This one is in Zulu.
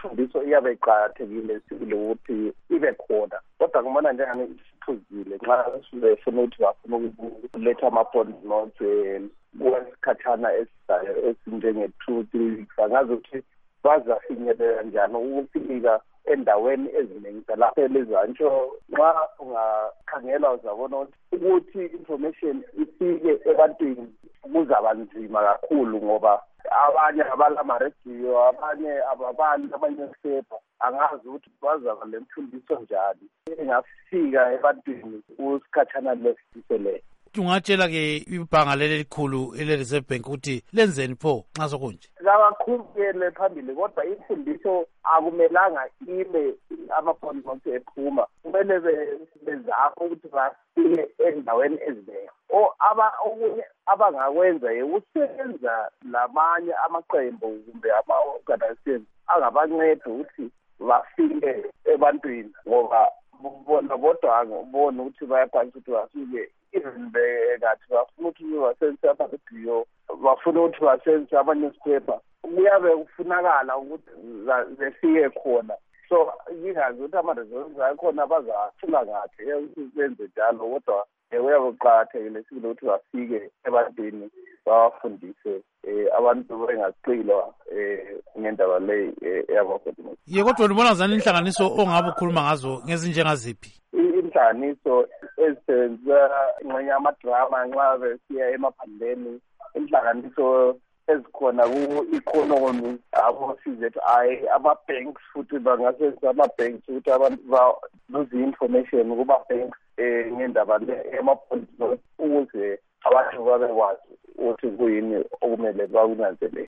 imfundiso iyabe iqakathekile sibile ukuthi ibe khona kodwa kumona njengani isiphuzile nxa sifuna ukuthi bafuna ukuletha ama-point notes kwesikhathana esizayo esinjenge-2 3 weeks angazi ukuthi bazafinyelela njani ukufika endaweni eziningi lapho elizantsho nxa ungakhangela uzabona ukuthi information ifike ebantwini kuzaba nzima kakhulu ngoba abanye abalama-radio abanye ababali abanye sepa angazi ukuthi bazaba lemfundiso njani engafika ebantwini kusikhathana lesiseleyo. Ungatshela-ke ibhanga leli elikhulu ele-Reserve Bank ukuthi lenzeni pho nxa sokunje? Kabaqhubekele phambili kodwa imfundiso akumelanga ime ama-point notes ephuma, kumele bezame ukuthi bafike endaweni eziningi. Okunye abangakwenza ukusebenza lamanye amaqembu kumbe ama-organizations angabanceda ukuthi bafike ebantwini ngoba bona bodwa angiboni ukuthi bayakwanisa ukuthi bafike even bekathi bafuna ukuthi basebenzise ama-radio bafuna ukuthi basebenzise ama-newspaper kuyabe kufunakala ukuthi befike khona. So ngingazi ukuthi ama-results akhona bazafuna kahle ukuthi benze njalo kodwa kuyabe kuqakathekile sibile ukuthi bafike ebantwini bawafundise abantu bengaqilwa ngendaba leyi yabo-. Ye kodwa ubona zani inhlanganiso ongabe ukhuluma ngazo ngezinjengaziphi? Inhlanganiso ezisebenza ingxenye yamadrama nxa besiya emaphandleni, inhlanganiso ezikhona ku-economy abo-CZI, ama-banks futhi bangasebenzisa ama-banks ukuthi abantu baluze information kuba-banks ngendaba yama-point notes ukuze abantu babekwazi ukuthi kuyini okumele bakunanzelele.